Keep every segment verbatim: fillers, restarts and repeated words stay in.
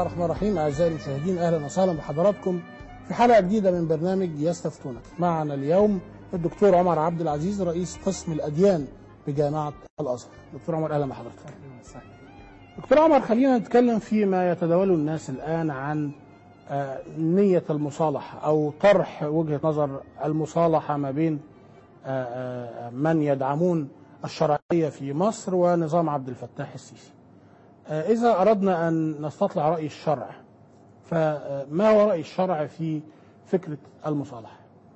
الله الرحمن الرحيم. أعزائي المشاهدين، أهلا وسهلا بحضراتكم في حلقة جديدة من برنامج يستفتونك. معنا اليوم الدكتور عمر عبد العزيز، رئيس قسم الأديان بجامعة الأزهر. دكتور عمر، أهلا بحضرتك. دكتور عمر، خلينا نتكلم فيما يتداوله الناس الآن عن نية المصالحة أو طرح وجهة نظر المصالحة ما بين من يدعمون الشرعية في مصر ونظام عبد الفتاح السيسي. إذا أردنا أن نستطلع رأي الشرع، فما هو رأي الشرع في فكرة المصالحة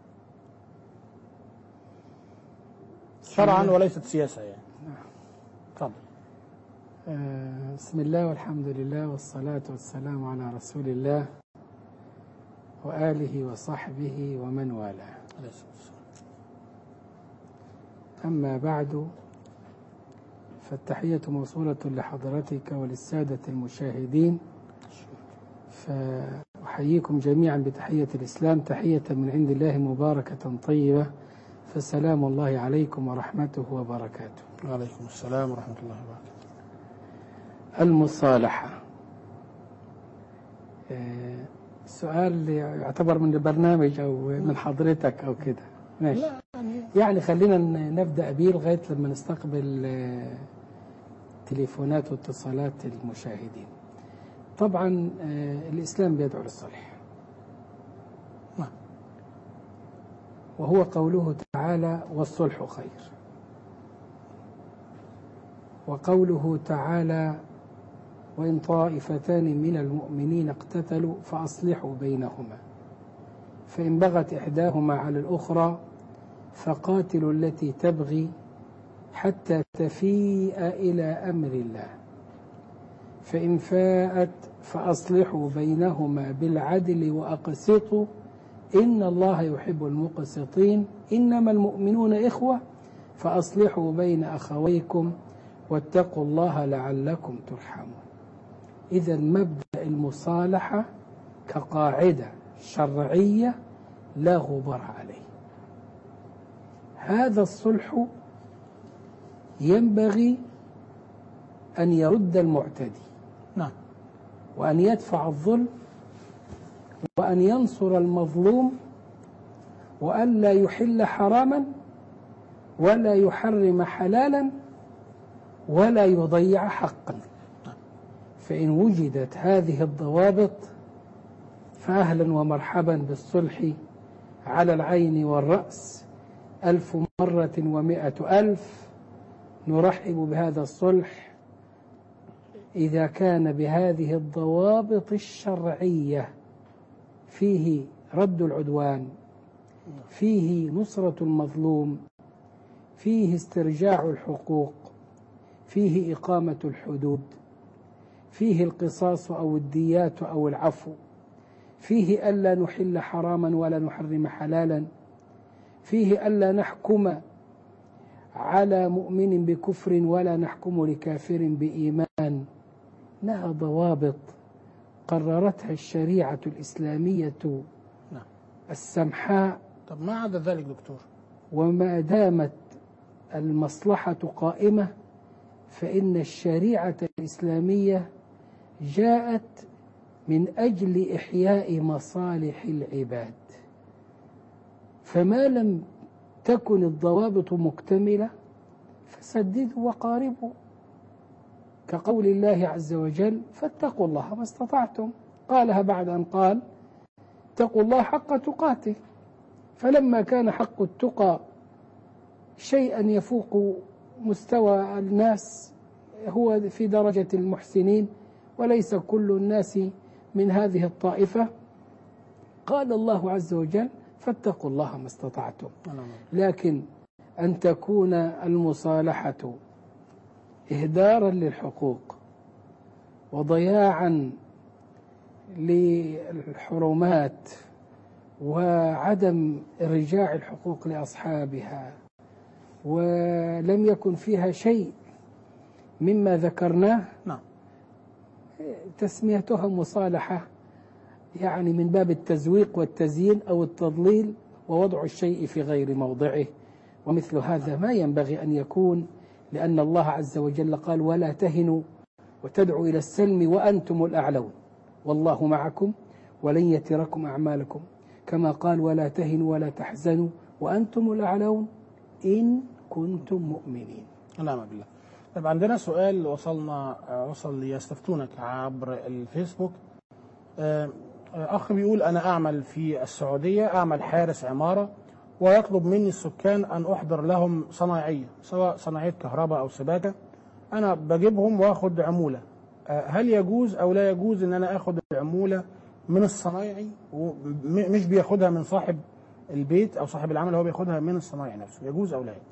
شرعا وليست سياسة يعني؟ تفضل. بسم الله والحمد لله والصلاة والسلام على رسول الله وآله وصحبه ومن والاه. أما بعد، فالتحية موصولة لحضرتك وللسادة المشاهدين، فأحييكم جميعا بتحية الإسلام، تحية من عند الله مباركة طيبة، فسلام الله عليكم ورحمته وبركاته. وعليكم السلام ورحمة الله وبركاته. المصالحة سؤال يعتبر من البرنامج أو من حضرتك أو كده، ماشي. يعني خلينا نبدأ بيه لغاية لما نستقبل تليفونات واتصالات المشاهدين. طبعا الإسلام بيدعو للصلح، وهو قوله تعالى والصلح خير، وقوله تعالى وإن طائفتان من المؤمنين اقتتلوا فأصلحوا بينهما فإن بغت إحداهما على الأخرى فقاتلوا التي تبغي حتى تفيء إلى أمر الله فإن فاءت فأصلحوا بينهما بالعدل وأقسطوا إن الله يحب المقسطين إنما المؤمنون إخوة فأصلحوا بين أخويكم واتقوا الله لعلكم ترحمون. إذا مبدأ المصالحة كقاعدة شرعية لا غبار عليه. هذا الصلح ينبغي أن يرد المعتدي، نعم، وأن يدفع الظلم، وأن ينصر المظلوم، وأن لا يحل حراما ولا يحرم حلالا ولا يضيع حقا. فإن وجدت هذه الضوابط فأهلا ومرحبا بالصلح على العين والرأس، ألف مرة ومائة ألف نرحب بهذا الصلح إذا كان بهذه الضوابط الشرعية، فيه رد العدوان، فيه نصرة المظلوم، فيه استرجاع الحقوق، فيه إقامة الحدود، فيه القصاص أو الديات أو العفو، فيه ألا نحل حراما ولا نحرم حلالا، فيه ألا نحكم على مؤمن بكفر ولا نحكم لكافر بإيمان. لها ضوابط قررتها الشريعة الإسلامية السمحاء. طب ما عدا ذلك دكتور، وما دامت المصلحة قائمة فإن الشريعة الإسلامية جاءت من أجل إحياء مصالح العباد، فما لم تكن الضوابط مكتملة فسددوا وقاربوا، كقول الله عز وجل فاتقوا الله ما استطعتم، قالها بعد أن قال اتقوا الله حق تقاته. فلما كان حق التقى شيئا يفوق مستوى الناس، هو في درجة المحسنين وليس كل الناس من هذه الطائفة، قال الله عز وجل فاتقوا الله ما استطعتم. لكن أن تكون المصالحة إهدارا للحقوق وضياعا للحرمات وعدم إرجاع الحقوق لأصحابها، ولم يكن فيها شيء مما ذكرناه، نعم، تسميتها مصالحة يعني من باب التزويق والتزيين أو التضليل ووضع الشيء في غير موضعه، ومثل هذا ما ينبغي أن يكون، لأن الله عز وجل قال ولا تهنوا وتدعوا إلى السلم وأنتم الأعلون والله معكم ولن يتركم أعمالكم، كما قال ولا تهنوا ولا تحزنوا وأنتم الأعلون إن كنتم مؤمنين. نعم بالله. طيب عندنا سؤال وصلنا وصل ليستفتونك عبر الفيسبوك. أخ بيقول أنا أعمل في السعودية، أعمل حارس عمارة، ويطلب مني السكان أن أحضر لهم صنايعية سواء صناعية كهرباء أو سباكة، أنا بجيبهم وأخد عمولة، هل يجوز أو لا يجوز أن أنا أخد العمولة من الصنايعي ومش بياخدها من صاحب البيت أو صاحب العمل، هو بياخدها من الصنايعي نفسه، يجوز أو لا يجوز؟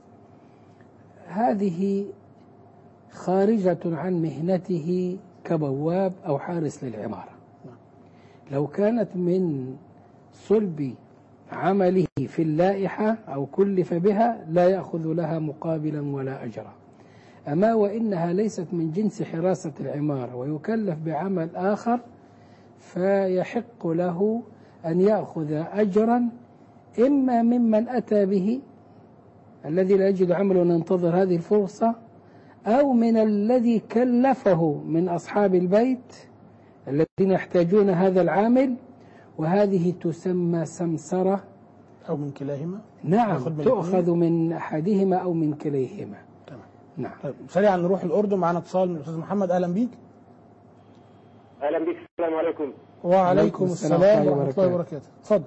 هذه خارجة عن مهنته كبواب أو حارس للعمارة. لو كانت من صلب عمله في اللائحة أو كلف بها لا يأخذ لها مقابلا ولا أجرا. أما وإنها ليست من جنس حراسة العمارة ويكلف بعمل آخر، فيحق له أن يأخذ أجرا إما ممن أتى به الذي لا يجد عمل وينتظر هذه الفرصة، أو من الذي كلفه من أصحاب البيت الذين يحتاجون هذا العامل، وهذه تسمى سمسرة أو من كلاهما. نعم، تؤخذ من أحدهما أو من كليهما. تمام. نعم. طيب سريعا نروح الأردن، معنا اتصال من الأستاذ محمد. أهلا بيك. أهلا بك. السلام عليكم. وعليكم السلام ورحمة الله وبركاته. تفضل.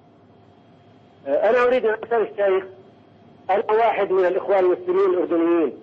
أنا أريد أن أسأل الشيخ، أنا واحد من الإخوان المسلمين الأردنيين.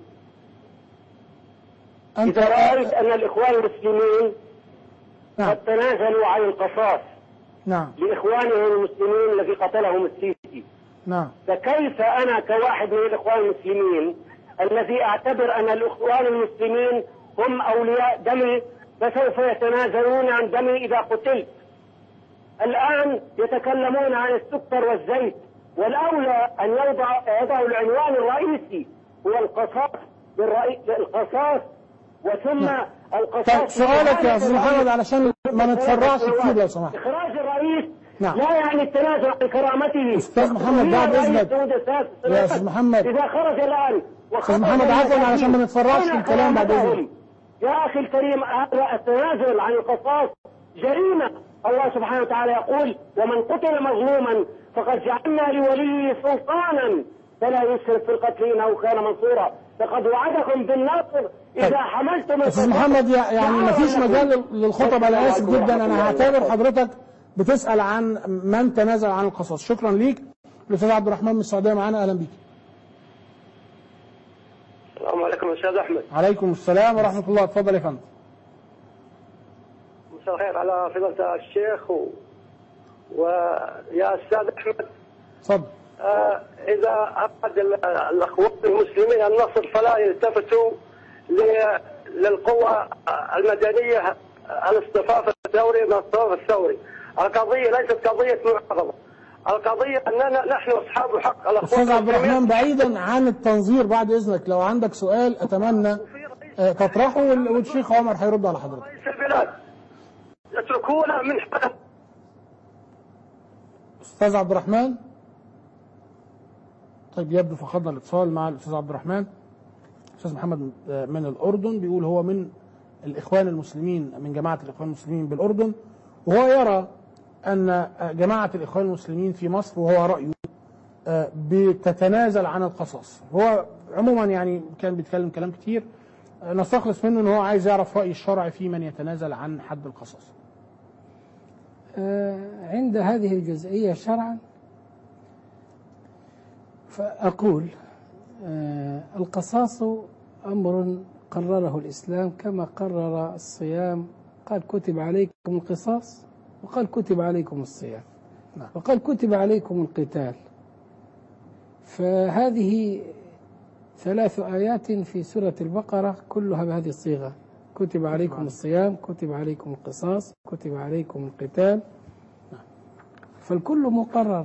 أنت إذا رأيت أن الإخوان المسلمين نعم. قد تنازلوا عن القصاص نعم. لإخوانهم المسلمين الذي قتلهم السيسي، نعم. فكيف أنا كواحد من الإخوان المسلمين الذي أعتبر أن الإخوان المسلمين هم أولياء دمي فسوف يتنازلون عن دمي إذا قتلت؟ الآن يتكلمون عن السكر والزيت، والأولى أن يوضع يضعوا العنوان الرئيسي هو القصاص القصاص وثم نعم. القصاص. طيب سؤالك يا أستاذ محمد علشان ما نتفرعش كتير لو سمحت. إخراج الرئيس نعم. لا يعني التنازل عن كرامته. أستاذ محمد بعد إذنك يا أستاذ محمد، إذا خرج الآن أستاذ محمد عفوا علشان ما نتفرعش في الكلام بعد إذنك. يا أخي الكريم، هذا التنازل عن القصاص جريمة. الله سبحانه وتعالى يقول ومن قتل مظلوما فقد جعلنا لوليه سلطانا فلا يسرف في القتل إنه كان منصورا، فقد وعدكم بالنصر إذا حملتم. أستاذ محمد يعني ما فيش مجال للخطب، أنا آسف جدا، أنا هعتبر حضرتك بتسأل عن من تنازل عن القصاص. شكرا ليك. الأستاذ عبد الرحمن من السعودية معانا. أهلا بيك. السلام عليكم أستاذ أحمد. عليكم السلام ورحمة الله. اتفضل يا فندم. مساء الخير على فضيلة الشيخ و... ويا أستاذ أحمد. تفضل. آه إذا أراد الأخوان المسلمين النصر فلا يلتفتوا للقوى المدنية الاصطفاف الثوري من الصف الثوري. القضية ليست قضية معارضة، القضية أننا نحن أصحاب حق. أستاذ عبد الرحمن بعيدا عن التنظير بعد إذنك لو عندك سؤال أتمنى تطرحه والشيخ عمر هيرد على حضرتك. رئيس البلاد يتركونا من حق. أستاذ عبد الرحمن. طيب يبدو فقدنا الاتصال مع الأستاذ عبد الرحمن. أستاذ محمد من الأردن بيقول هو من الإخوان المسلمين، من جماعة الإخوان المسلمين بالأردن، وهو يرى أن جماعة الإخوان المسلمين في مصر وهو رأيه بتتنازل عن القصاص. هو عموما يعني كان بيتكلم كلام كتير، نستخلص منه أن هو عايز يعرف رأي الشرع في من يتنازل عن حد القصاص. عند هذه الجزئية شرعا فأقول القصاص أمر قرره الإسلام كما قرر الصيام، قال كتب عليكم القصاص وقال كتب عليكم الصيام وقال كتب عليكم القتال. فهذه ثلاث آيات في سورة البقرة كلها بهذه الصيغة: كتب عليكم الصيام، كتب عليكم القصاص، كتب عليكم القتال. فالكل مقرر،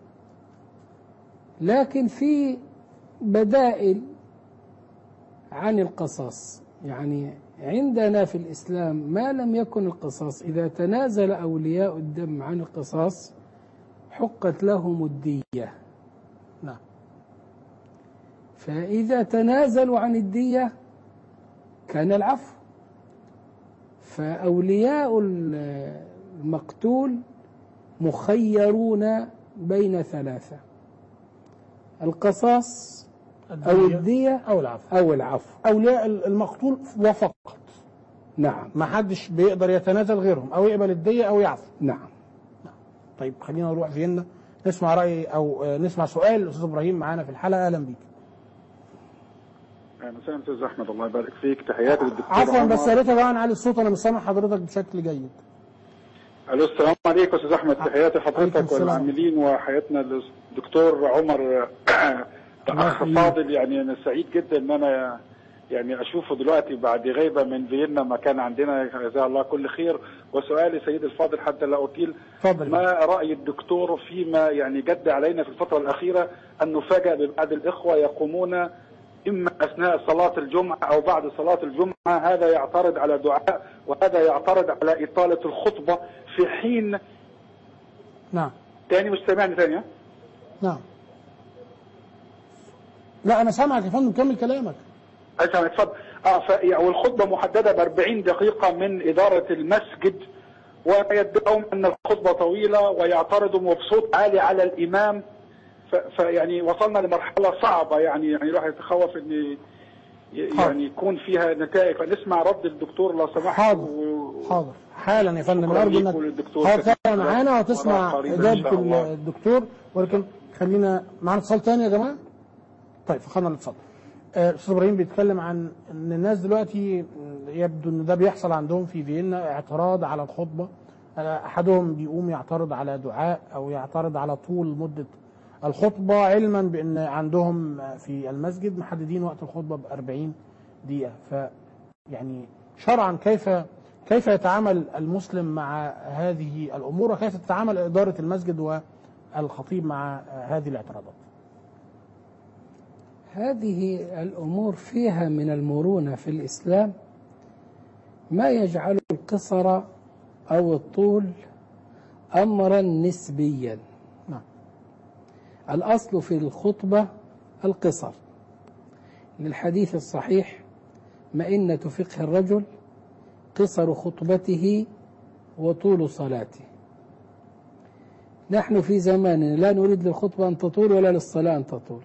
لكن في بدائل عن القصاص. يعني عندنا في الإسلام ما لم يكن القصاص، إذا تنازل أولياء الدم عن القصاص حقت لهم الدية. نعم. فإذا تنازلوا عن الدية كان العفو. فأولياء المقتول مخيرون بين ثلاثة: القصاص أو الدية أو العفو أو العفو. أولياء المقتول وفقط. نعم. ما حدش بيقدر يتنازل غيرهم، أو يقبل الدية أو يعفو. نعم. طيب خلينا نروح فيينا نسمع رأي أو نسمع سؤال الأستاذ إبراهيم معانا في الحلقة. أهلا بيك. أهلا وسهلا أستاذ أحمد، الله يبارك فيك. تحياتي للدكتور عفوا عمر. بس يا ريت بقى نعلي الصوت، أنا مش سامع حضرتك بشكل جيد. ألو، السلام عليكم أستاذ أحمد. تحياتي حضرتك والعاملين وحياتنا الدكتور عمر أخ فاضل. يعني أنا سعيد جدا إن أنا يعني أشوفه دلوقتي بعد غيبة من فيينا، ما كان عندنا، جزاه الله كل خير. وسؤالي سيد الفاضل حتى لا أطيل، ما رأي الدكتور فيما يعني جد علينا في الفترة الأخيرة أن نفاجأ ببعض الإخوة يقومون إما أثناء صلاة الجمعة أو بعد صلاة الجمعة، هذا يعترض على دعاء وهذا يعترض على إطالة الخطبة في حين. نعم. تاني مش سامعني تاني؟ نعم. لا أنا سامعك يا فندم، كمل كلامك. أيوة اتفضل. اه ف... والخطبة محددة ب أربعين دقيقة من إدارة المسجد، ويدعون أن الخطبة طويلة ويعترضوا بصوت عالي على الإمام. فيعني وصلنا لمرحلة صعبة، يعني يعني الواحد يتخوف ان يعني يكون فيها نتائج. فنسمع رد الدكتور لو سمحت. حاضر و... حاضر حالا يا فندم. ارجو انك حاضر معانا وتسمع اجابة الدكتور، ولكن خلينا معانا اتصال ثاني يا جماعة. طيب فخلنا الاتصال. الاستاذ ابراهيم بيتكلم عن ان الناس دلوقتي يبدو ان ده بيحصل عندهم في فيينا، اعتراض على الخطبة. احدهم بيقوم يعترض على دعاء او يعترض على طول مدة الخطبة، علما بأن عندهم في المسجد محددين وقت الخطبة بأربعين دقيقة. فيعني شرعا كيف كيف يتعامل المسلم مع هذه الأمور، وكيف تتعامل إدارة المسجد والخطيب مع هذه الاعتراضات؟ هذه الأمور فيها من المرونة في الإسلام ما يجعل القصر أو الطول أمرا نسبيا. الأصل في الخطبة القصر، للحديث الصحيح: مئنة فقه الرجل قصر خطبته وطول صلاته. نحن في زمان لا نريد للخطبة أن تطول ولا للصلاة أن تطول.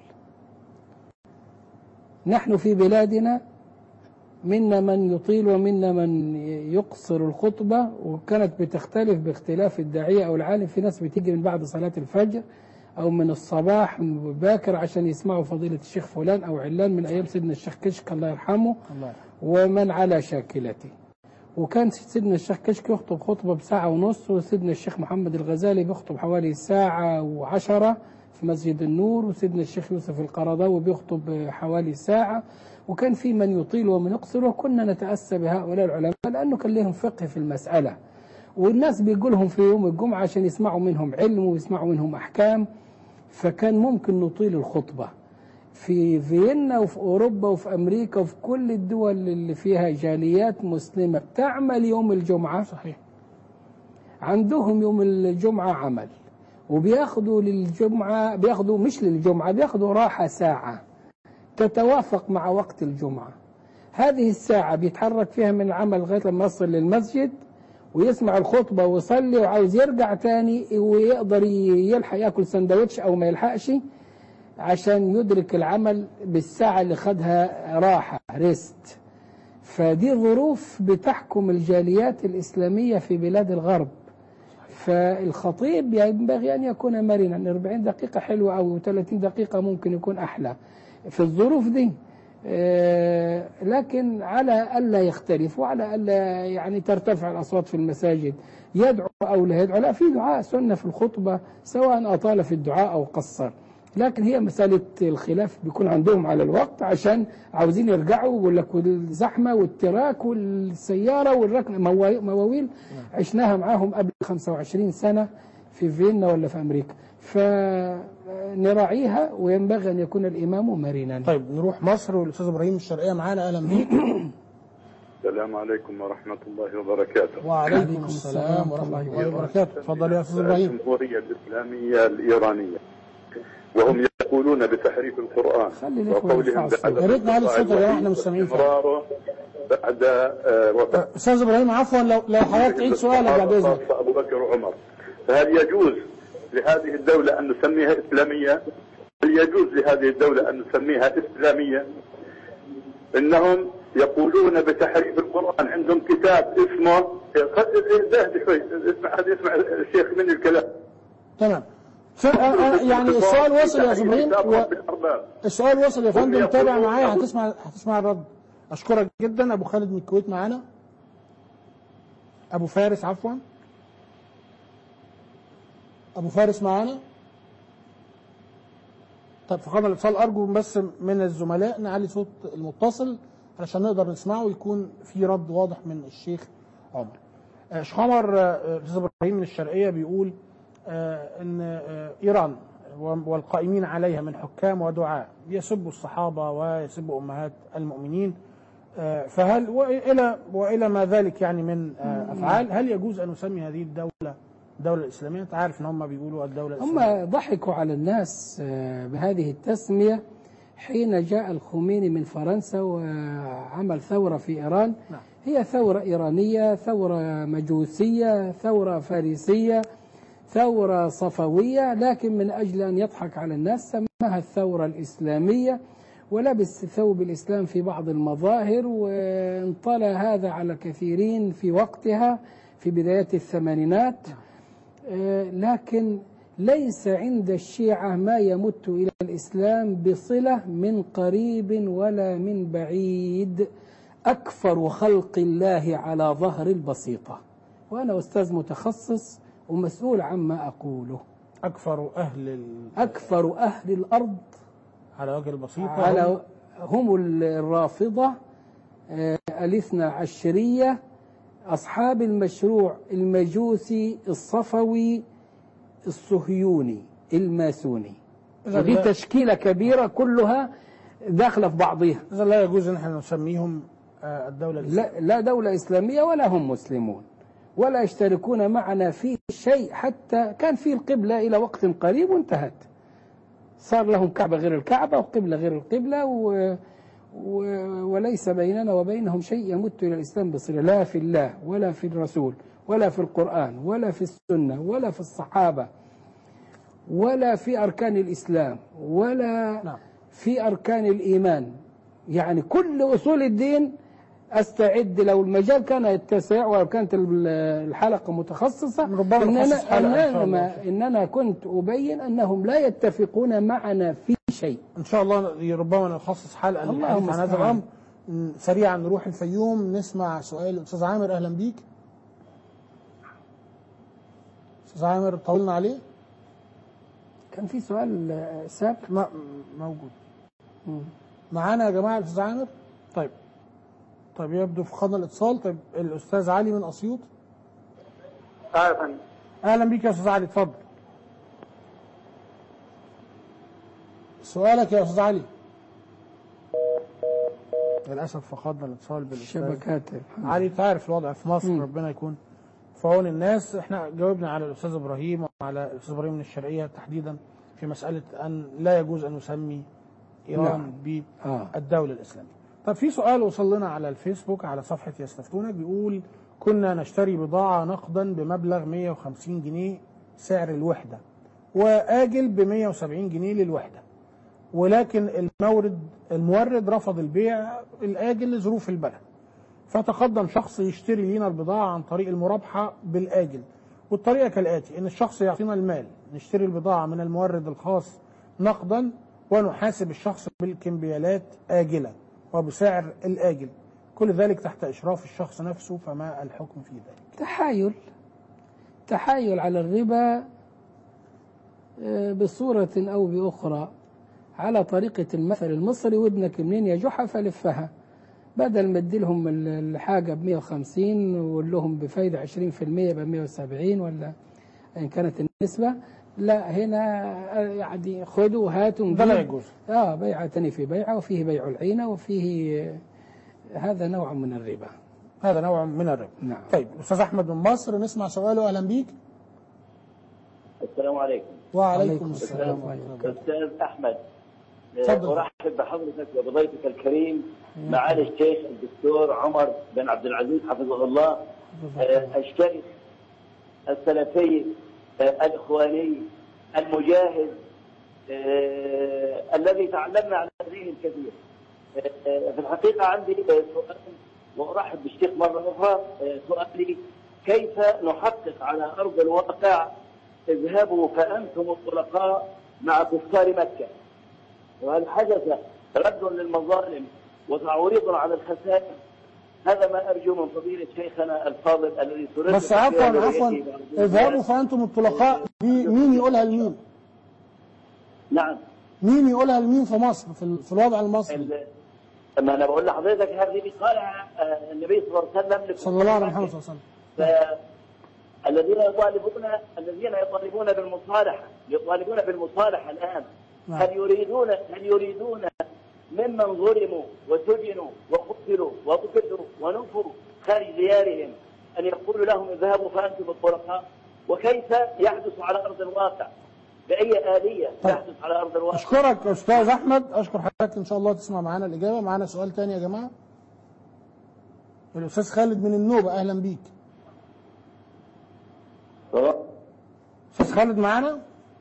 نحن في بلادنا منا من يطيل ومنا من يقصر الخطبة، وكانت بتختلف باختلاف الداعية أو العالم. في ناس بتيجي من بعد صلاة الفجر أو من الصباح باكر عشان يسمعوا فضيلة الشيخ فلان أو علان من أيام سيدنا الشيخ كشك الله يرحمه ومن على شاكلته. وكان سيدنا الشيخ كشك يخطب خطبة بساعة ونص، وسيدنا الشيخ محمد الغزالي بيخطب حوالي ساعة وعشرة في مسجد النور، وسيدنا الشيخ يوسف القرضاوي بيخطب حوالي ساعة. وكان في من يطيل ومن يقصر، وكنا نتأسى بهؤلاء العلماء لأنه كان لهم فقه في المسألة، والناس بيقولهم في يوم الجمعة عشان يسمعوا منهم علم ويسمعوا منهم أحكام، فكان ممكن نطيل الخطبة. في فيينا وفي أوروبا وفي أمريكا وفي كل الدول اللي فيها جاليات مسلمة تعمل يوم الجمعة، صحيح عندهم يوم الجمعة عمل، وبياخدوا للجمعة بياخدوا مش للجمعة بياخدوا راحة ساعة تتوافق مع وقت الجمعة. هذه الساعة بيتحرك فيها من العمل لغاية لما يصل للمسجد ويسمع الخطبة ويصلي، وعاوز يرجع تاني ويقدر يلحق ياكل سندوتش أو ما يلحقش عشان يدرك العمل بالساعة اللي خدها راحة ريست. فدي ظروف بتحكم الجاليات الإسلامية في بلاد الغرب. فالخطيب ينبغي أن يكون مرنا، أربعين دقيقة حلوة أو ثلاثين دقيقة ممكن يكون أحلى في الظروف دي، لكن على ألا يختلف وعلى ألا يعني ترتفع الأصوات في المساجد، يدعو أو لا يدعو. لا، في دعاء سنة في الخطبة سواء أطال في الدعاء أو قصر، لكن هي مسألة الخلاف بيكون عندهم على الوقت عشان عاوزين يرجعوا، ويقول لك والزحمة والتراك والسيارة والركن مواويل عشناها معاهم قبل خمسة وعشرين سنة في فيينا ولا في أمريكا، فنراعيها وينبغي أن يكون الإمام مرنا. طيب نروح مصر والأستاذ إبراهيم الشرقية معانا. أهلا بيك. السلام عليكم ورحمة الله وبركاته. وعليكم السلام ورحمة الله وبركاته. تفضل يا أستاذ إبراهيم. الجمهورية الإسلامية الإيرانية. وهم يقولون بتحريف القرآن وقولهم يا ريت نعلي الصوت يا جماعه احنا مش سامعين بعد وفاة استاذ ابراهيم عفوا لو لو حضرتك تعيد سؤالك بعد اذنك. ابو بكر وعمر، فهل يجوز لهذه الدولة ان نسميها اسلامية؟ هل يجوز لهذه الدولة ان نسميها اسلامية؟ انهم يقولون بتحريف القرآن، عندهم كتاب اسمه زهد شوي اسمع هذا اسمع الشيخ من الكلام. تمام. يعني السؤال وصل يا ابراهيم و... السؤال وصل يا فندم، تابع معايا هتسمع هتسمع الرد. اشكرك جدا. ابو خالد من الكويت معانا، ابو فارس عفوا ابو فارس معانا. طب فقدنا الاتصال، ارجو بس من الزملاء نعلي صوت المتصل علشان نقدر نسمعه ويكون في رد واضح من الشيخ عمر. شيخ عمر، الاستاذ ابراهيم من الشرقيه بيقول ان ايران والقائمين عليها من حكام ودعاء يسبوا الصحابه ويسبوا امهات المؤمنين، فهل والى والى ما ذلك يعني من افعال، هل يجوز ان نسمي هذه الدوله الدولة الإسلامية؟ أنت عارف إن هم بيقولوا الدولة الإسلامية. هم ضحكوا على الناس بهذه التسمية حين جاء الخميني من فرنسا وعمل ثورة في إيران. نعم. هي ثورة إيرانية، ثورة مجوسية، ثورة فارسية، ثورة صفوية، لكن من أجل أن يضحك على الناس سماها الثورة الإسلامية ولبس ثوب الإسلام في بعض المظاهر، وانطلى هذا على كثيرين في وقتها في بدايات الثمانينات. لكن ليس عند الشيعة ما يمت إلى الإسلام بصلة من قريب ولا من بعيد. أكفر خلق الله على ظهر البسيطة، وأنا أستاذ متخصص ومسؤول عما أقوله. أكفر أهل ال... أكفر أهل الأرض على وجه البسيطة على هم الرافضة الاثنى عشرية، أصحاب المشروع المجوسي الصفوي الصهيوني الماسوني. ودي تشكيلة كبيرة كلها داخلة في بعضها. إذا لا يجوز أن احنا نسميهم الدولة الإسلامية. لا, لا دولة إسلامية ولا هم مسلمون ولا يشتركون معنا في شيء، حتى كان في القبلة إلى وقت قريب وانتهت، صار لهم كعبة غير الكعبة وقبلة غير القبلة و... و... وليس بيننا وبينهم شيء يمت إلى الإسلام بصلة، لا في الله ولا في الرسول ولا في القرآن ولا في السنة ولا في الصحابة ولا في أركان الإسلام ولا نعم. في أركان الإيمان. يعني كل أصول الدين أستعد لو المجال كان يتسع ولو كانت الحلقة متخصصة إننا, إننا, إننا كنت أبين أنهم لا يتفقون معنا في شيء. إن شاء الله ربما نخصص حلقة للحديث عن هذا الأمر. سريعا نروح الفيوم نسمع سؤال الأستاذ عامر. أهلا بيك أستاذ عامر، طولنا عليه. كان في سؤال سابق موجود معانا يا جماعة الأستاذ عامر. طيب طيب يبدو فقدنا الاتصال. طيب الأستاذ علي من أسيوط. أهلا أهلا بيك يا أستاذ علي، اتفضل سؤالك يا أستاذ علي. للأسف فقدنا الاتصال بالأستاذ شبكات علي. تعرف الوضع في مصر. م. ربنا يكون في عون الناس. احنا جاوبنا على الأستاذ إبراهيم وعلى الأستاذ إبراهيم من الشرقية تحديدا في مسألة أن لا يجوز أن نسمي إيران نعم. بالدولة آه. الإسلامية. طب في سؤال وصل لنا على الفيسبوك على صفحة يستفتونك، بيقول كنا نشتري بضاعة نقدا بمبلغ مئة وخمسين جنيه سعر الوحدة، وآجل ب مئة وسبعين جنيه للوحدة، ولكن المورد المورد رفض البيع الآجل لظروف البلد، فتقدم شخص يشتري لنا البضاعة عن طريق المرابحة بالآجل. والطريقة كالآتي: إن الشخص يعطينا المال، نشتري البضاعة من المورد الخاص نقدا، ونحاسب الشخص بالكمبيالات آجلة وبسعر الآجل، كل ذلك تحت إشراف الشخص نفسه، فما الحكم في ذلك؟ تحايل تحايل على الربا بصورة أو بأخرى، على طريقة المثل المصري: ودنك منين يا جحا فلفها. بدل ما اديلهم الحاجة ب مئة وخمسين وقول لهم بفايدة عشرين في المئة ب مئة وسبعين ولا إن كانت النسبة، لا هنا يعني خذوا هاتوا. ده لا يجوز. اه بيعتني في بيعة، وفيه بيع العينة، وفيه هذا نوع من الربا. هذا نوع من الربا. نعم. طيب أستاذ أحمد من مصر نسمع سؤاله. أهلا بيك. السلام عليكم. وعليكم السلام ورحمة الله. أستاذ أحمد، تفضل. أرحب بحضرتك وبضيفك الكريم معالي الشيخ الدكتور عمر بن عبد العزيز حفظه الله، الشيخ السلفي الإخواني المجاهد الذي تعلمنا على يديه الكثير. في الحقيقة عندي سؤال وأرحب بالشيخ مرة أخرى. سؤالي: كيف نحقق على أرض الواقع اذهبوا فأنتم الطلقاء مع كفار مكة؟ وهل حدث رد للمظالم وتعويض على الخسائر؟ هذا ما أرجو من فضيلة شيخنا الفاضل الذي سررت. بس عفوا عفوا اذهبوا فأنتم الطلقاء دي مين يقولها لمين؟ نعم، مين يقولها لمين في مصر في, في الوضع المصري؟ ما أنا بقول لحضرتك هذه قالها النبي صلى الله عليه وسلم صلى الله عليه محمد صلى الله عليه وسلم. الذين يطالبون الذين يطالبون بالمصالحة يطالبون بالمصالحة الآن، نعم. هل يريدون هل يريدون ممن ظلموا وسجنوا وقتلوا وقتلوا ونفوا خارج ديارهم أن يقولوا لهم اذهبوا فأنتم الطلقاء؟ وكيف يحدث على أرض الواقع؟ بأي آلية طيب. تحدث على أرض الواقع؟ أشكرك أستاذ أحمد، أشكر حضرتك. إن شاء الله تسمع معانا الإجابة. معانا سؤال تاني يا جماعة. الأستاذ خالد من النوبة، أهلا بيك. أستاذ خالد معانا؟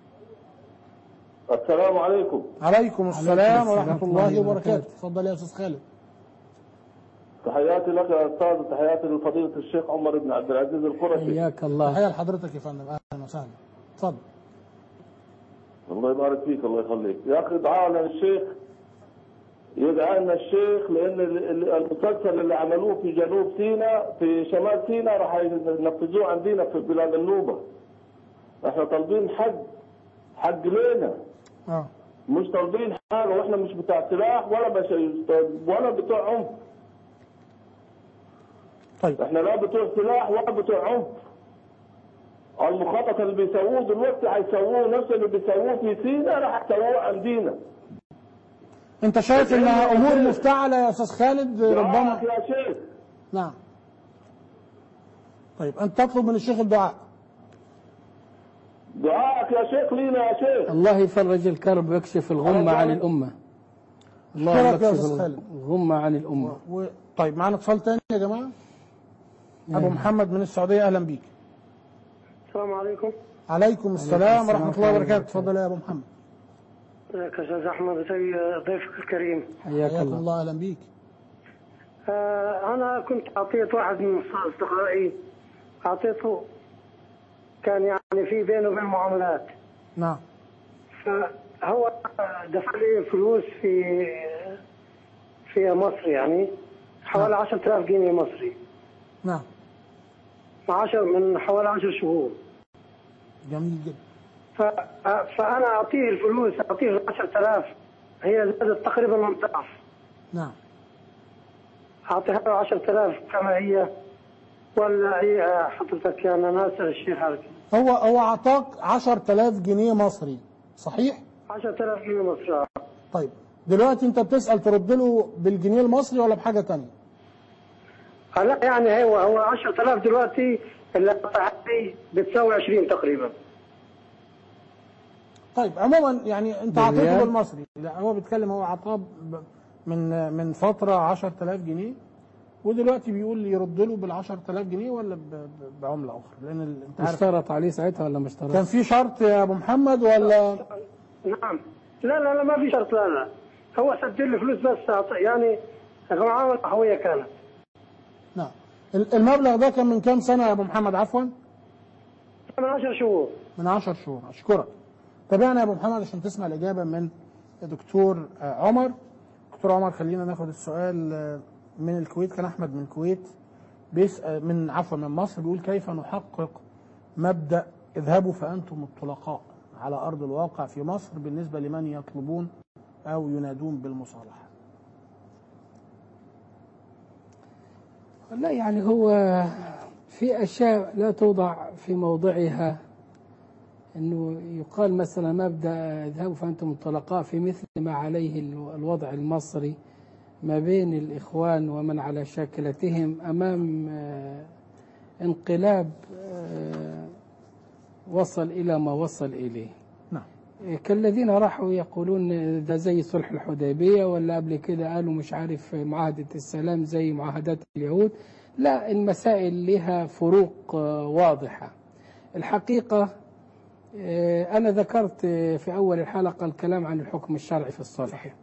السلام عليكم. عليكم السلام ورحمة الله وبركاته. تفضل يا أستاذ خالد. تحياتي لك يا أستاذ، وتحياتي لفضيلة الشيخ عمر بن عبد العزيز القرشي. حياك الله. تحية لحضرتك يا فندم، أهلا وسهلا. اتفضل. الله يبارك فيك، الله يخليك يا أخي. ادعاء لنا الشيخ، يدعى لنا الشيخ، لأن المسلسل اللي عملوه في جنوب سيناء في شمال سيناء راح ينفذوه عندنا في بلاد النوبة. احنا طالبين حق حق لنا، اه مش طالبين حاجة، واحنا مش بتاع سلاح ولا بش... ولا بتوع عنف. طيب احنا لا بتوع سلاح ولا بتوع عنف. المخطط اللي بيسووه دلوقتي هيسووه نفس اللي بيسووه في سيناء راح يسووه عندنا. انت شايف انها امور مفتعله يا استاذ خالد ربما؟ يا شيخ. نعم. طيب انت تطلب من الشيخ الدعاء. دعائك يا شيخ لينا يا شيخ. الله يفرج الكرب ويكشف الغمة عن الأمة. الله يكشف الغمة عن الأمة. و... طيب معنا اتصال تاني يا جماعة. أبو محمد من السعودية، أهلا بيك. السلام عليكم. عليكم السلام ورحمة الله وبركاته. تفضل يا أبو محمد. ازيك يا أستاذ أحمد، زي ضيفك الكريم. حياك الله. الله، أهلا بيك. آه أنا كنت أعطيت واحد من أصدقائي، أعطيته كان يعني في بينه وبين معاملات. نعم. فهو دفع لي فلوس في في مصر، يعني حوالي عشرة آلاف جنيه مصري. نعم. عشر من حوالي عشر شهور. جميل جدا. ف... فأنا أعطيه الفلوس، أعطيه عشرة آلاف، هي زادت تقريبا من ضعف. نعم. أعطيها له عشرة آلاف كما هي، ولا هي حضرتك؟ أنا ناسر الشيخ هذا. هو هو أعطاك عشرة آلاف جنيه مصري، صحيح؟ عشرة آلاف جنيه مصري. طيب دلوقتي أنت بتسأل ترد له بالجنيه المصري ولا بحاجة تانية؟ لا يعني هو هو عشرة آلاف دلوقتي اللي أعطاها لي بتساوي عشرين تقريبا. طيب عموما يعني أنت أعطيته بالمصري، لا هو بيتكلم، هو أعطاه من من فترة عشرة آلاف جنيه، ودلوقتي بيقول لي يرد له بال عشرة آلاف جنيه ولا بعملة أخرى، لأن انت عارف اشترط عليه ساعتها ولا ما اشترط؟ كان في شرط يا أبو محمد ولا؟ نعم. لا لا لا ما في شرط. لا لا هو سجل لي فلوس بس، يعني معاملة قهوية كانت. نعم. المبلغ ده كان من كام سنة يا أبو محمد عفوا؟ من عشر شهور. من عشر شهور. أشكرك. تابعنا يا أبو محمد عشان تسمع الإجابة من دكتور عمر. دكتور عمر خلينا ناخد السؤال من الكويت. كان أحمد من الكويت بيسأل من عفوا من مصر، بيقول كيف نحقق مبدأ اذهبوا فأنتم الطلقاء على أرض الواقع في مصر بالنسبة لمن يطلبون أو ينادون بالمصالحة؟ لا يعني هو في أشياء لا توضع في موضعها، أنه يقال مثلا مبدأ اذهبوا فأنتم الطلقاء في مثل ما عليه الوضع المصري ما بين الإخوان ومن على شاكلتهم أمام انقلاب وصل إلى ما وصل إليه. نعم. كالذين راحوا يقولون ده زي صلح الحديبية، ولا قبل كده قالوا مش عارف معاهدة السلام زي معاهدات اليهود. لا، المسائل لها فروق واضحة. الحقيقة أنا ذكرت في أول الحلقة الكلام عن الحكم الشرعي في الصلح،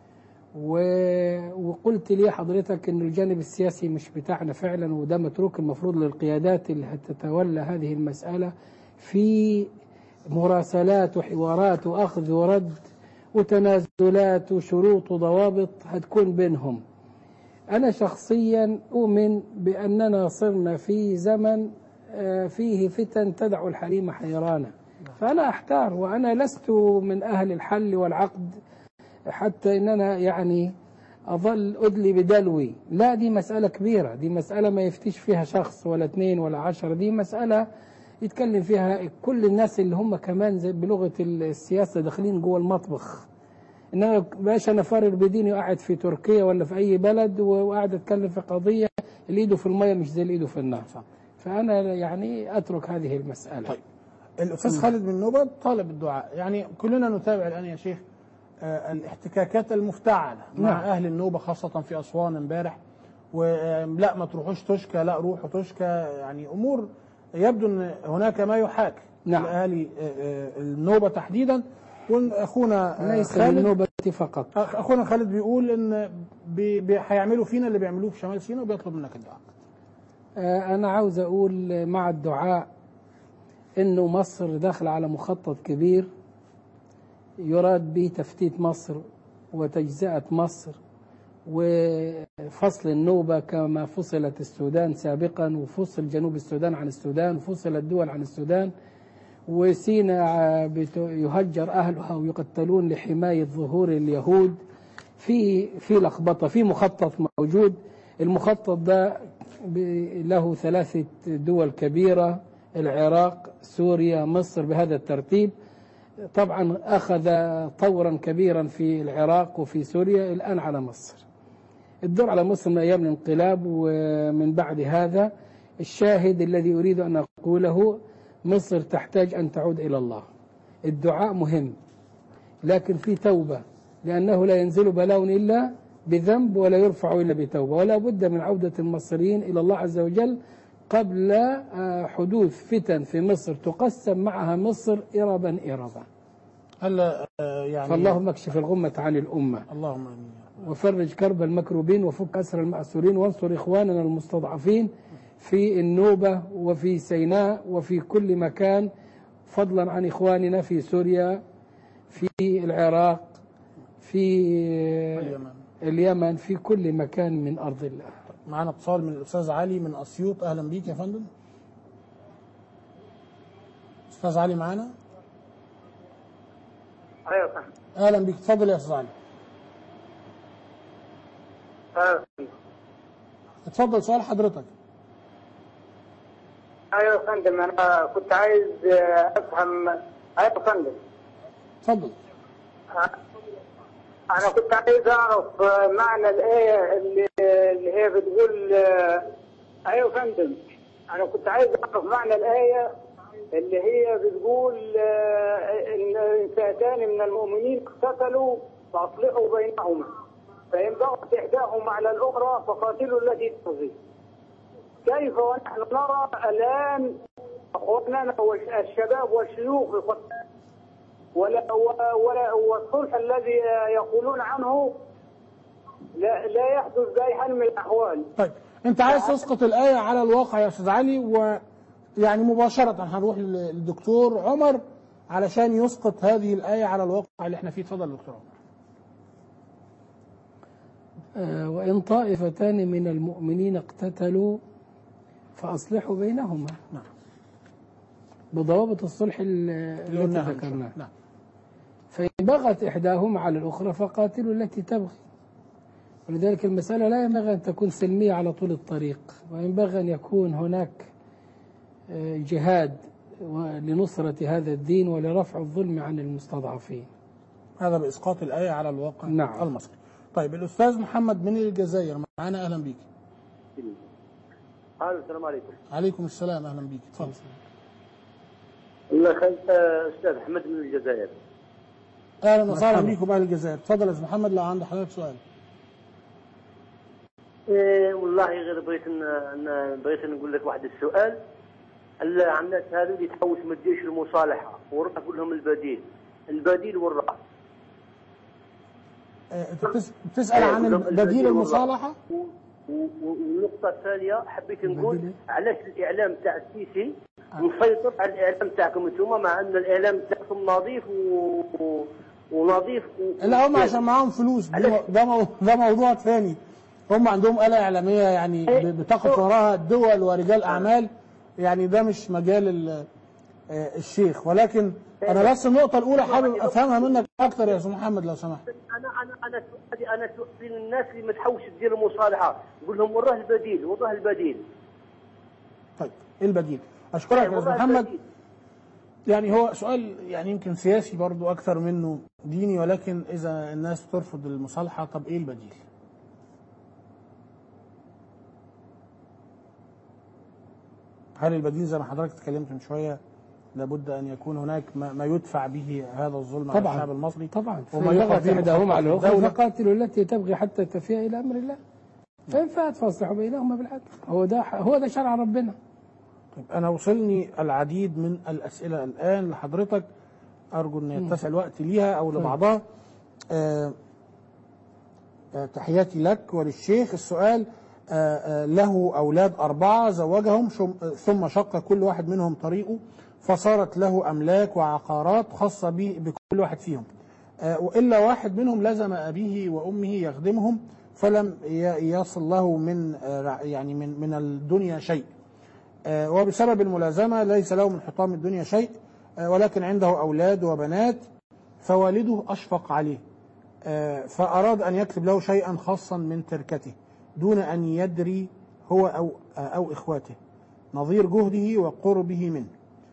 وقلت لي حضرتك أن الجانب السياسي مش بتاعنا فعلا، وده متروك المفروض للقيادات اللي هتتولى هذه المسألة في مراسلات وحوارات وأخذ ورد وتنازلات وشروط وضوابط هتكون بينهم. أنا شخصيا أؤمن بأننا صرنا في زمن فيه فتن تدع الحليم حيرانا، فأنا أحتار، وأنا لست من أهل الحل والعقد حتى إن أنا يعني أظل أدلي بدلوي. لا، دي مسألة كبيرة، دي مسألة ما يفتيش فيها شخص ولا اثنين ولا عشرة، دي مسألة يتكلم فيها كل الناس اللي هم كمان زي بلغة السياسة داخلين جوه المطبخ. إنما باش أنا فارغ بديني وقاعد في تركيا ولا في أي بلد وقاعد أتكلم في قضية اللي إيده في المية مش زي اللي إيده في النار. فأنا يعني أترك هذه المسألة. طيب، الأستاذ خالد بن نوبة طالب الدعاء، يعني كلنا نتابع الآن يا شيخ آه الاحتكاكات المفتعلة مع نعم. أهل النوبة خاصة في أسوان امبارح، ولا ما تروحوش تشكى، لا روحوا تشكى، يعني أمور يبدو أن هناك ما يحاك نعم. لأهالي النوبة تحديدا. وأخونا ليس خالد النوبة فقط، أخونا خالد بيقول أن بي هيعملوا فينا اللي بيعملوه في شمال سيناء وبيطلب منك الدعاء. أنا عاوز أقول مع الدعاء إنه مصر داخل على مخطط كبير يراد به تفتيت مصر وتجزئة مصر وفصل النوبة كما فصلت السودان سابقا، وفصل جنوب السودان عن السودان، وفصل الدول عن السودان، وسيناء يهجر أهلها ويقتلون لحماية ظهور اليهود. في في لخبطة، في مخطط موجود. المخطط ده له ثلاثة دول كبيرة: العراق، سوريا، مصر، بهذا الترتيب. طبعا أخذ طورا كبيرا في العراق وفي سوريا، الآن على مصر. الدور على مصر من أيام الانقلاب. ومن بعد هذا الشاهد الذي أريد أن أقوله: مصر تحتاج أن تعود إلى الله. الدعاء مهم، لكن في توبة، لأنه لا ينزل بلاء إلا بذنب ولا يرفع إلا بتوبة، ولا بد من عودة المصريين إلى الله عز وجل قبل حدوث فتن في مصر تقسم معها مصر إربا إربا. هلا يعني فاللهم اكشف الغمة عن الأمة، اللهم آمين، وفرج كرب المكروبين، وفك أسر المأسورين، وانصر إخواننا المستضعفين في النوبة وفي سيناء وفي كل مكان، فضلا عن إخواننا في سوريا، في العراق، في اليمن. اليمن، في كل مكان من أرض الله. معنا اتصال من الأستاذ علي من أسيوط. أهلا بيك يا فندم. أستاذ علي معنا؟ أيوة فندم. أهلا بيك، اتفضل يا أستاذ علي. أيوة. اتفضل سؤال حضرتك. أيوة فندم، أنا كنت عايز أفهم. أيوة فندم. اتفضل. أنا كنت عايز أعرف معنى الآية اللي, اللي هي بتقول. أيوة فندم، أنا كنت عايز أعرف معنى الآية اللي هي بتقول إن فئتان من المؤمنين اقتتلوا فأصلحوا بينهما فإن بغت إحداهما على الأخرى فقاتلوا التي تبغي. كيف ونحن نرى الآن أخواننا والشباب والشيوخ ولا ولا والصلح الذي يقولون عنه لا, لا يحدث بأي حال من الأحوال. طيب، أنت عايز تسقط الآية على الواقع يا أستاذ علي، ويعني مباشرة هنروح للدكتور عمر علشان يسقط هذه الآية على الواقع اللي احنا فيه. اتفضل دكتور عمر. آه وإن طائفتان من المؤمنين اقتتلوا فأصلحوا بينهما. نعم. بضوابط الصلح التي ذكرناها. نعم. فإن بغت إحداهما على الأخرى فقاتلوا التي تبغي. ولذلك المسألة لا ينبغي أن تكون سلمية على طول الطريق، وينبغي أن يكون هناك جهاد لنصرة هذا الدين ولرفع الظلم عن المستضعفين. هذا بإسقاط الآية على الواقع نعم. المصري. طيب، الأستاذ محمد من الجزائر معنا. أهلا بيك. السلام عليكم. عليكم السلام، أهلا بيك. اتفضل. الله يخليك استاذ احمد من الجزائر. اهلا وسهلا بيكم اهل الجزائر. تفضل يا استاذ محمد لو عند حضرتك سؤال. إيه والله غير بغيت بغيت نقول لك واحد السؤال. الناس هذو اللي تحوس ما تديرش المصالحه ونروح نقول لهم البديل، البديل والراحه. انت بتسال عن بديل المصالحه؟ والنقطه الثانيه حبيت نقول علاش الاعلام تاع السيسي مسيطر على الاعلام تاعكم انتم، مع ان الاعلام تاعكم نظيف و... ونظيف و... لا هم عشان معاهم فلوس، ده ده موضوع ثاني. هم عندهم آلة إعلامية يعني بتقف وراها الدول ورجال أعمال، يعني ده مش مجال الشيخ. ولكن أنا بس النقطة الأولى حابب أفهمها منك أكتر يا أستاذ محمد لو سمحت. أنا أنا أنا سؤالي أنا سؤالي للناس اللي ما تحوش تدير المصالحة، نقول لهم وراه البديل وراه البديل. طيب إيه البديل؟ أشكرك يا أستاذ محمد. يعني هو سؤال يعني يمكن سياسي برضو أكثر منه ديني، ولكن إذا الناس ترفض المصالحة طب إيه البديل؟ هل البديل زي ما حضرتك اتكلمت من شويه لابد ان يكون هناك ما يدفع به هذا الظلم على الشعب المصري؟ طبعا وما يقف احداهما على الاخرى فقاتلوا التي تبغي حتى تفيء الى امر الله فان فات فاصلحوا بينهما بالعدل. هو ده هو ده شرع ربنا. طيب انا وصلني العديد من الاسئله الان لحضرتك، ارجو ان يتسع الوقت ليها او لبعضها. آه آه تحياتي لك وللشيخ. السؤال: آآ آآ له أولاد أربعة زوجهم ثم شق كل واحد منهم طريقه فصارت له أملاك وعقارات خاصة به بكل واحد فيهم، وإلا واحد منهم لزم أبيه وأمه يخدمهم فلم يصل له من يعني من من الدنيا شيء، وبسبب الملازمة ليس له من حطام الدنيا شيء، ولكن عنده أولاد وبنات فوالده أشفق عليه فأراد أن يكتب له شيئا خاصا من تركته دون أن يدري هو أو أو إخواته، نظير جهده وقربه منه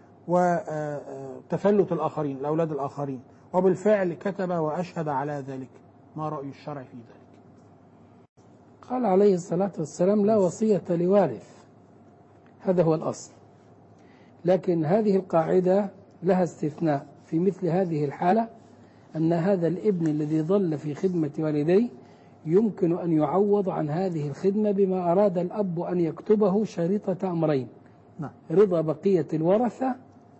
وتفلت الآخرين الأولاد الآخرين، وبالفعل كتب وأشهد على ذلك. ما رأي الشرع في ذلك؟ قال عليه الصلاة والسلام: لا وصية لوارث، هذا هو الأصل. لكن هذه القاعدة لها استثناء في مثل هذه الحالة، أن هذا الابن الذي ظل في خدمة والديه يمكن أن يعوض عن هذه الخدمة بما أراد الأب أن يكتبه شريطة أمرين: نعم. رضا بقية الورثة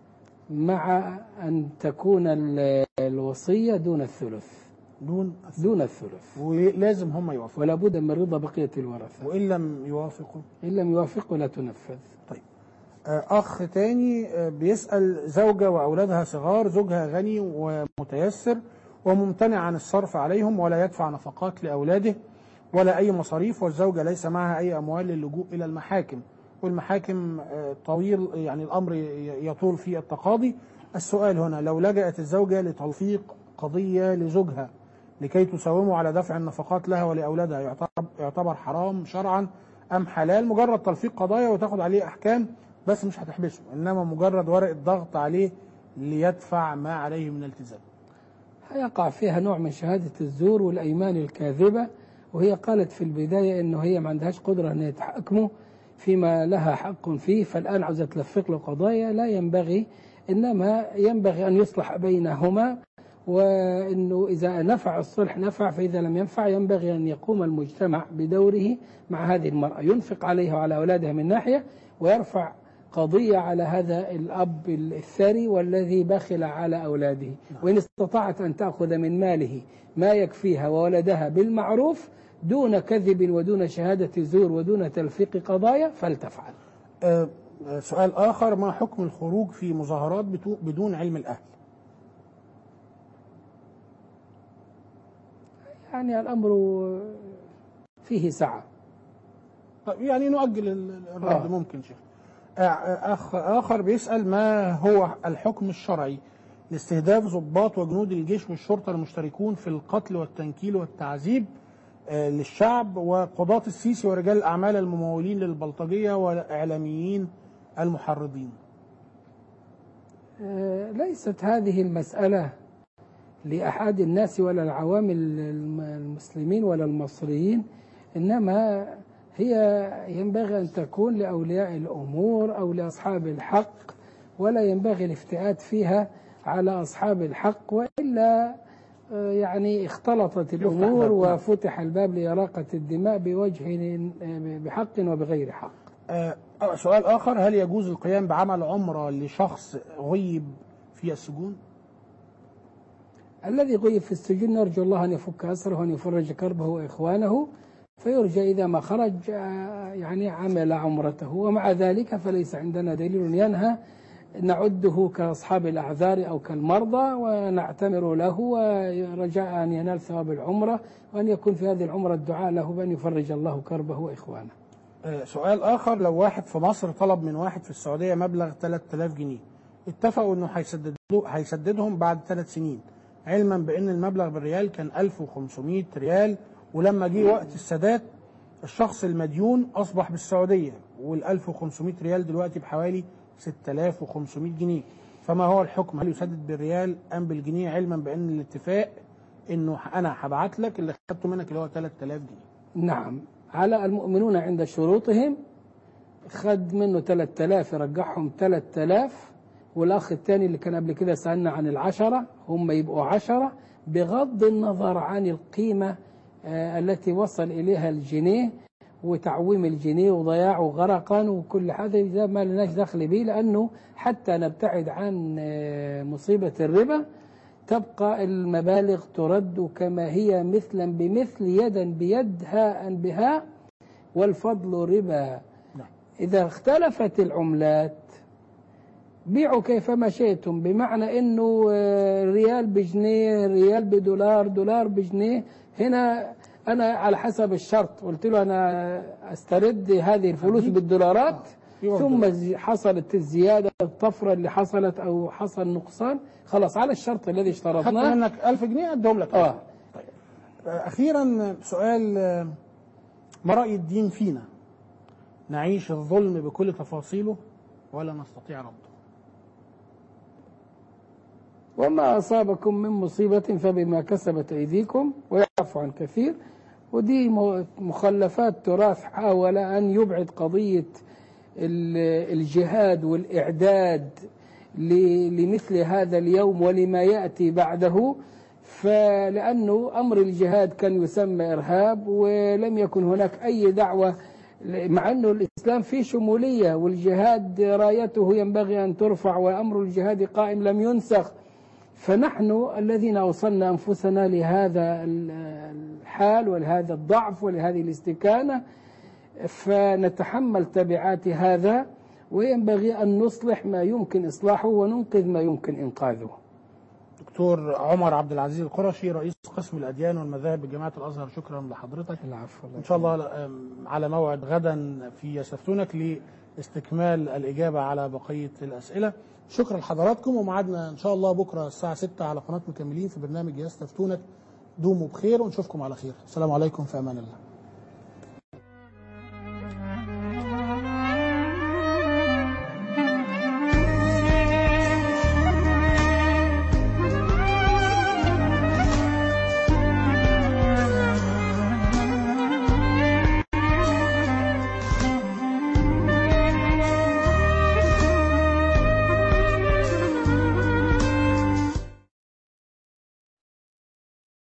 مع أن تكون الوصية دون الثلث دون دون الثلث ولازم هم يوافقوا، ولا بد من رضا بقية الورثة، وإن لم يوافقوا إن لم يوافقوا لا تنفذ. طيب أخ تاني بيسأل: زوجة وأولادها صغار، زوجها غني ومتيسر وممتنع عن الصرف عليهم ولا يدفع نفقات لأولاده ولا أي مصاريف، والزوجة ليس معها أي أموال للجوء إلى المحاكم، والمحاكم طويل يعني الأمر يطول في التقاضي. السؤال هنا: لو لجأت الزوجة لتلفيق قضية لزوجها لكي تساومه على دفع النفقات لها ولأولادها، يعتبر حرام شرعا أم حلال؟ مجرد تلفيق قضايا وتاخد عليه أحكام بس مش هتحبسه، إنما مجرد ورقة ضغط عليه ليدفع ما عليه من التزام. هيقع فيها نوع من شهادة الزور والأيمان الكاذبة، وهي قالت في البداية إنه هي ما عندهاش قدرة أن يتحكموا فيما لها حق فيه، فالآن عاوزة تلفق له قضايا. لا ينبغي، إنما ينبغي أن يصلح بينهما، وإنه إذا نفع الصلح نفع، فإذا لم ينفع ينبغي أن يقوم المجتمع بدوره مع هذه المرأة، ينفق عليها وعلى أولادها من ناحية، ويرفع قضية على هذا الأب الثري والذي بخل على أولاده. وإن استطاعت أن تأخذ من ماله ما يكفيها وولدها بالمعروف دون كذب ودون شهادة زور ودون تلفيق قضايا فلتفعل. أه سؤال آخر: ما حكم الخروج في مظاهرات بدون علم الأهل؟ يعني الأمر فيه سعة. يعني نؤجل الرد. آه. ممكن شيخ. أخ آخر بيسأل: ما هو الحكم الشرعي لاستهداف ضباط وجنود الجيش والشرطة المشتركون في القتل والتنكيل والتعذيب للشعب وقضاة السيسي ورجال الأعمال الممولين للبلطجية والإعلاميين المحرضين؟ ليست هذه المسألة لأحد الناس ولا العوام المسلمين ولا المصريين، إنما هي ينبغي أن تكون لأولياء الأمور أو لأصحاب الحق، ولا ينبغي الافتئات فيها على أصحاب الحق، وإلا يعني اختلطت الأمور وفتح الباب لإراقة الدماء بوجه بحق وبغير حق. آه سؤال آخر: هل يجوز القيام بعمل عمرة لشخص غيب في السجون؟ الذي غيب في السجون نرجو الله أن يفك أسره وأن يفرج كربه وإخوانه، فيرجى إذا ما خرج يعني عمل عمرته، ومع ذلك فليس عندنا دليل ينهى، نعده كأصحاب الأعذار أو كالمرضى ونعتمر له ورجاء أن ينال ثواب العمرة، وأن يكون في هذه العمرة الدعاء له بأن يفرج الله كربه وإخوانه. سؤال آخر: لو واحد في مصر طلب من واحد في السعودية مبلغ ثلاثة آلاف جنيه، اتفقوا أنه هيسددهم بعد ثلاث سنين، علما بأن المبلغ بالريال كان ألف وخمسمائة ريال، ولما جه وقت السداد الشخص المديون أصبح بالسعودية، والألف وخمسمائة ريال دلوقتي بحوالي ستة آلاف وخمسمائة جنيه، فما هو الحكم؟ هل يسدد بالريال أم بالجنيه، علما بأن الاتفاق أنه أنا هبعت لك اللي خدته منك اللي هو ثلاثة آلاف جنيه؟ نعم، على المؤمنون عند شروطهم، خد منه ثلاثة آلاف يرجعهم ثلاثة آلاف، والأخ الثاني اللي كان قبل كده سألنا عن العشرة هم يبقوا عشرة، بغض النظر عن القيمة آه التي وصل إليها الجنيه وتعويم الجنيه وضياعه غرقا وكل هذا ما لناش دخل به، لأنه حتى نبتعد عن آه مصيبة الربا تبقى المبالغ ترد كما هي مثلا بمثل، يدا بيد، هاء بهاء، والفضل ربا. إذا اختلفت العملات بيعوا كيفما شئتم، بمعنى انه ريال بجنيه، ريال بدولار، دولار بجنيه. هنا انا على حسب الشرط قلت له انا استرد هذه الفلوس بالدولارات، ثم حصلت الزياده الطفره اللي حصلت او حصل نقصان، خلاص على الشرط الذي اشترطناه. خدت منك ألف جنيه ادهم لك. اه طيب. اخيرا سؤال: ما رأي الدين فينا؟ نعيش الظلم بكل تفاصيله ولا نستطيع رده؟ وما أصابكم من مصيبة فبما كسبت أيديكم ويعفو عن كثير. ودي مخلفات تراث حاول أن يبعد قضية الجهاد والإعداد لمثل هذا اليوم ولما يأتي بعده، فلأنه أمر الجهاد كان يسمى إرهاب ولم يكن هناك أي دعوة، مع أنه الإسلام فيه شمولية والجهاد رايته ينبغي أن ترفع وأمر الجهاد قائم لم ينسخ. فنحن الذين أوصلنا أنفسنا لهذا الحال ولهذا الضعف ولهذه الاستكانة فنتحمل تبعات هذا، وينبغي أن نصلح ما يمكن إصلاحه وننقذ ما يمكن إنقاذه. دكتور عمر عبد العزيز القرشي، رئيس قسم الأديان والمذاهب بجامعة الأزهر، شكرا لحضرتك. العفو. إن شاء الله على موعد غدا في يستفتونك لاستكمال الإجابة على بقية الأسئلة. شكرا لحضراتكم، ومعادنا إن شاء الله بكرة الساعة ستة على قناة مكملين في برنامج يستفتونك. دوموا بخير ونشوفكم على خير. السلام عليكم، في أمان الله.